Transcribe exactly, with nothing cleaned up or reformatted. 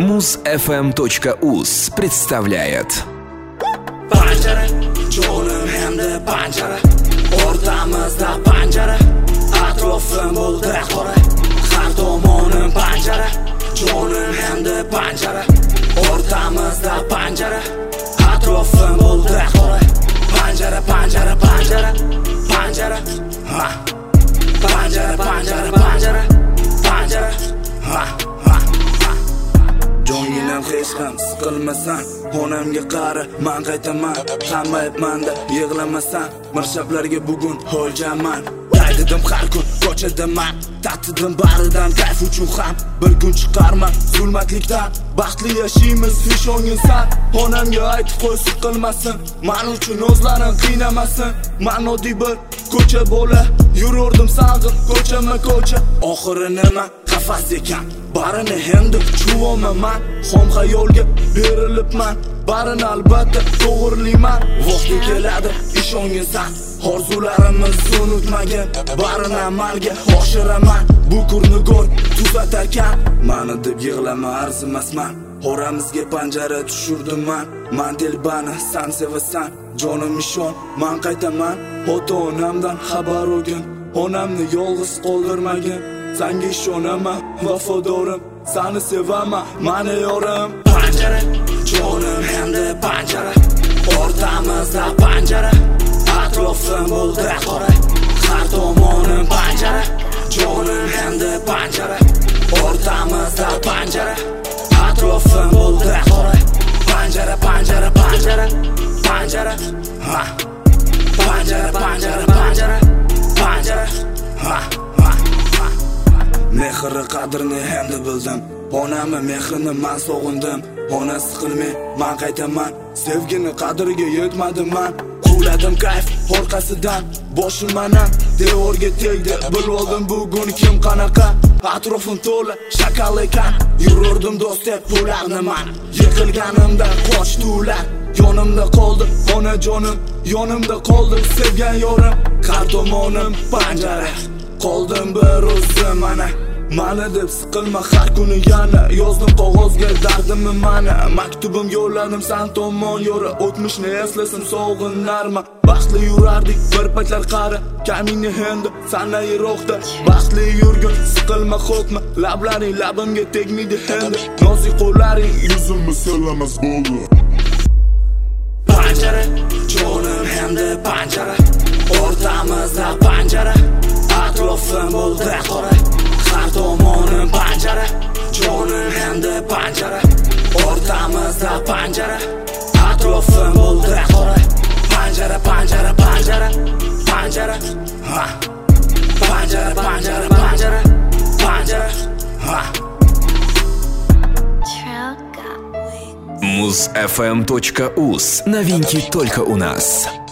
муз эф эм точка уз представляет Panjara, jonim hamda panjara, o'rtamizda panjara, atrofim bo'ldi qora, har tomonim panjara, jonim hamda panjara, o'rtamizda panjara, atrofim bo'ldi qora, panjara, panjara, panjara, panjara, ha, panjara, panjara, panjara, panjara, ha. Jonginam hech ham siqilmasan, onamga qara, men qaytaman, hammayapmanda yig'lamasan, mirshablarga bugun o'ljaman. Qaytadim har kun ko'chadaman, tatidim baridan kayf uchun ham bir kun chiqarman zulmatlikdan. Baxtli yashaymiz, ishonginsan, onamga aytib qo'y siqilmasin, men uchun o'zlarini qiynamasin. Men oddiy bir ko'cha bola, yurardim sang'ib ko'chama-ko'cha. Oxiri nima? Qafas ekan, barini endi chuvomaman, xom xayolga berilibman, barini albatta to'g'rilayman. Vaqti keladi, ishonginsan, orzularimiz unutmagin, barini amalga oshiraman. Bu kurni go'r tuzatarkan, mani deb yig'lama arzimasman, oramizga panjara tushirdim man. Men telbani san sevasan, jonim ishon, men qaytaman. Ota-onamdan xabar olgin, onamni yolg'iz qoldirmagin. Senga ishonaman, vafodorim, seni sevaman, mani yorim. Panjara, jonim hamda panjara, o'rtamizda panjara, atrofim bo'ldi qora, har tomonim panjara, jonim hamda panjara, o'rtamizda panjara, atrofim bo'ldi qora, panjara, panjara, panjara, panjara, ha, panjara, panjara, panjara, panjara, ha. Mehri qadrini endi bildim, onamni mehrini men sog'indim. Ona siqilmay, men qaytaman, sevgini qadriga yetmadim men. Quvladim kayf orqasidan, boshim mana devorga tegdi. Biloldim bugun kim qanaqa, atrofim to'la shakal ekan. Yurardim do'st deb pularni men, yiqilganimda qochdi ular. Yonimda qoldi onajonim, yonimda qoldi sevgan yorim. Har tomonim panjara, qoldim bir o'zim mana. Mani deb siqilma har kuni yana, yozdim qog'ozga dardimni mana. Maktubim yo'lladim san tomon yo'ra, o'tmishni eslasim sog'inarman. Baxtli yurardik bir paytlar qari, kamingni endi sana yiroqda. Baxtli yurgin, siqilma qo'rqma, lablaring labimga tegmaydi endi. Nozik qo'llaring yuzimni silamas bo'ldi. Panjara, jonim hamda panjara, o'rtamizda panjara, atrofim bo'ldi qora, har tomonim panjara, jonim hamda panjara, o'rtamizda panjara, atrofim bo'ldi qora, panjara, panjara, panjara, panjara, ha, panjara, panjara, panjara, panjara, ha. муз эф эм точка уз. Новинки только у нас.